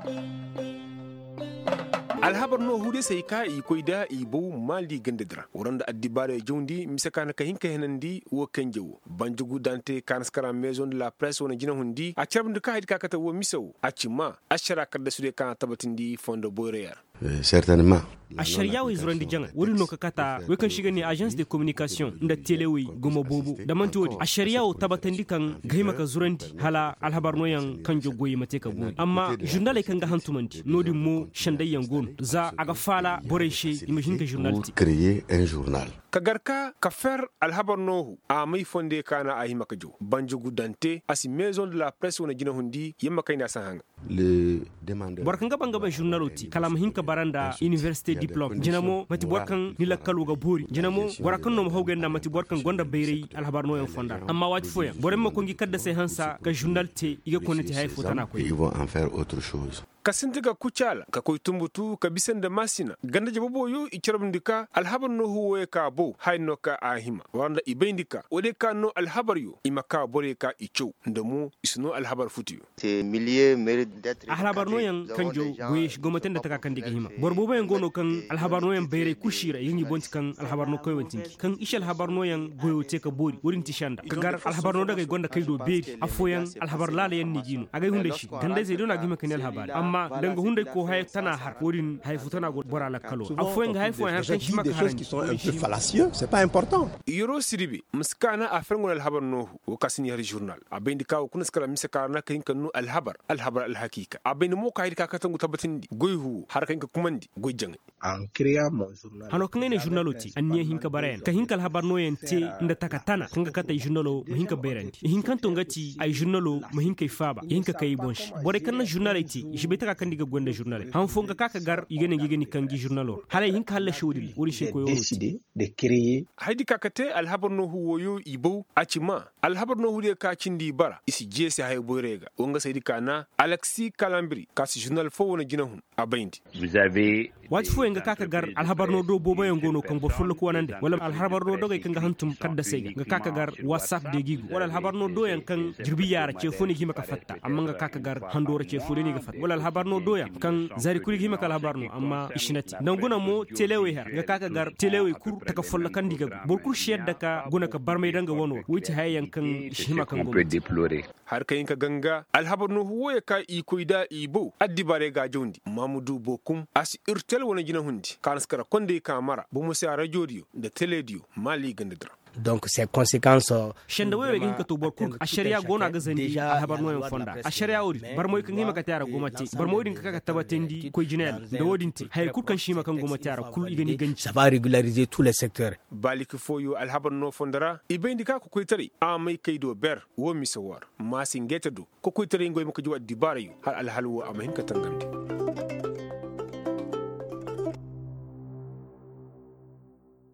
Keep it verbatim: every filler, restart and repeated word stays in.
alhabar no hude sai ka i koida i bo mali gandadra uranda addibare jondi misakana ka hinka henandi wo kanjewo banjugu dante kanskara maison de la presse wona jina hundi a charbndu ka hidka kata wo misaw acima ashara kadda sude kan tabatindi fondo boreer certainement a shariyawi zurandi janga wuri no kakata we kan shiga ne agence de communication nda telewi goma bobu da mantodi a shariyawo tabatandi kan gaima ka zurandi hala alhabar no yan kan jogoyi mate ka goyi amma journal kan ga hantumanti nodi mo shandayyan gon za aga fala boreshe imagine ka journality créer un journal kagarka ka fer alhabar no a mai fonde kana a himaka jo banjugu dante asi maison de la presse wona jina hundi yamma kayna san hanga le demandeur borkan gaban gaban journaloti kalam hinka baranda université diplôme jinamo mati borkan ni lakkalu ga buri jinamo borakan no hawgen na mati borkan gonda beyrei alhabar no en fonda amma wati foya borem ko ngi kadda sai hansa ga journalité iga konati hay fotana ko ils vont en faire autre chose kasintiga kuchala ka koy tumbutu ka bisanda masina ganda jabo boyo icarbndika alhabar no huwe ka bo hayno ka ahima wanda ibendika wode ka no alhabar yo imaka bore ka icho ndamu isno alhabar futiyo c'est milliers mérite d'être alhabar no yan kanjo goyish gomaten da taka kandiga hima borbo bayan gono kan alhabar no yan bere kushira yingi bonti kan alhabar no koy wantinki kan ishal alhabar no yan goyo te ka bori wurin tishanda kagar alhabar no daga gonda kaydo beri afoyan alhabar lala yan nigino agay hunde shi ganda zai dona gima kan alhabar amma danga hunde ko hay tana har wurin hay futana go bora la kalo afoyan hay fo har kan shi maka haran qui sont un peu fallacieux c'est pas important yoro siribi muskana afengo alhabar no o kasini har journal abendi ka kuna skala misaka na kan kanu alhabar alhabar alhakika abendi mo ka hidka katangu tabatindi goyhu har kan kumandi goyjang en créant mon journal hano kan ne journaloti anniya hinka barayan ka hinka alhabar no yente inda takatana kanga kata journalo hinka berandi hinkan to ngati ay journalo mo hinka ifaba hinka kay bonsh bore kan journaliti jibeta kan diga gonda journal han fonga kaka gar igene igene kan gi journalo halay hinka halla shawdi wuri she ko décidé de créer haydi kakate alhabar no huwoyo ibo acima alhabar no hude ka cindi bara isi jesi hay borega wonga saydi kana Alexis Kalambri kasi journal fo wona jinahun abayndi vous avez wati fo nga kaka gar alhabar no do bobo ngono kan bo fullo ko wonande wala alhabar no do gay kan hantum kadda seyga nga kaka gar whatsapp de gigu wala alhabar no do yan kan jirbi yara ce foni gima ka fatta amma nga kaka gar handora ce foni ni ga fatta wala alhabar no do yan kan zari kuli gima ka alhabar no amma ishinati nanguna mo telewe har nga kaka gar telewe kur taka fullo kan diga bor kur shedda ka guna ka barmay danga wono wuti hayan kan shima kan go déplorer har kayin ka ganga alhabar no huwo ka ikoida ibo addi bare ga jondi mamudu bokum as irtel wona jina hundi kanskara konde kamara bu musa radio de teledio mali gandadra donc ces conséquences shenda wewe gin ka to bor kur a sharia gona ga zandi a habar moyen fonda a sharia ori bar moy kan hima ka tara gomati bar moy din ka ka tabatendi ko jinel da wodinti hay kur kan shima kan gomati ara kul igani ganci ça va régulariser tous les secteurs balik foyo al habar no fondara ibendi ka ko koytari a may kaydo ber wo misawar masingeta do ko koytari ngoy mako jiwa dibarayu hal al halwo am hin ka tangandi